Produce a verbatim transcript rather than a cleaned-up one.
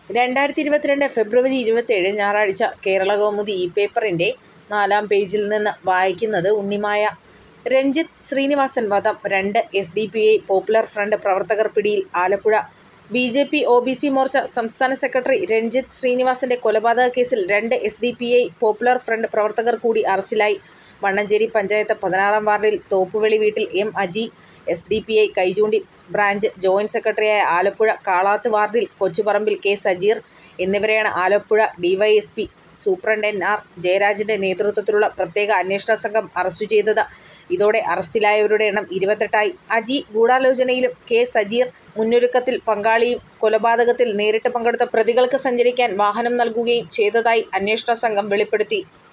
രണ്ടായിരത്തി ഇരുപത്തിരണ്ട് ഫെബ്രുവരി ഇരുപത്തേഴ് ഞായറാഴ്ച കേരളകൗമുദി ഈ പേപ്പറിൻ്റെ നാലാം പേജിൽ നിന്ന് വായിക്കുന്നത് ഉണ്ണിമായ. രഞ്ജിത്ത് ശ്രീനിവാസൻ വധം രണ്ട് S D P I popular front പ്രവർത്തകർ പിടിയിൽ. Alappuzha B J P O B C Morcha സംസ്ഥാന സെക്രട്ടറി രഞ്ജിത്ത് ശ്രീനിവാസന്റെ കൊലപാതക കേസിൽ രണ്ട് S D P I popular front പ്രവർത്തകർ കൂടി അറസ്റ്റിലായി. വണ്ണഞ്ചേരി പഞ്ചായത്ത് പതിനാറാം വാർഡിൽ തോപ്പുവെളി വീട്ടിൽ M Aji, S D P I Kaichoondi branch joint സെക്രട്ടറിയായ ആലപ്പുഴ കാളാത്ത് വാർഡിൽ കൊച്ചുപറമ്പിൽ കെ സജീർ എന്നിവരെയാണ് Alappuzha D Y S P superintendent N R ജയരാജന്റെ നേതൃത്വത്തിലുള്ള പ്രത്യേക അന്വേഷണ സംഘം അറസ്റ്റു ചെയ്തത്. ഇതോടെ അറസ്റ്റിലായവരുടെ എണ്ണം ഇരുപത്തെട്ടായി. അജി ഗൂഢാലോചനയിലും കെ സജീർ മുന്നൊരുക്കത്തിൽ പങ്കാളിയും കൊലപാതകത്തിൽ നേരിട്ട് പങ്കെടുത്ത പ്രതികൾക്ക് സഞ്ചരിക്കാൻ വാഹനം നൽകുകയും ചെയ്തതായി അന്വേഷണ സംഘം വെളിപ്പെടുത്തി.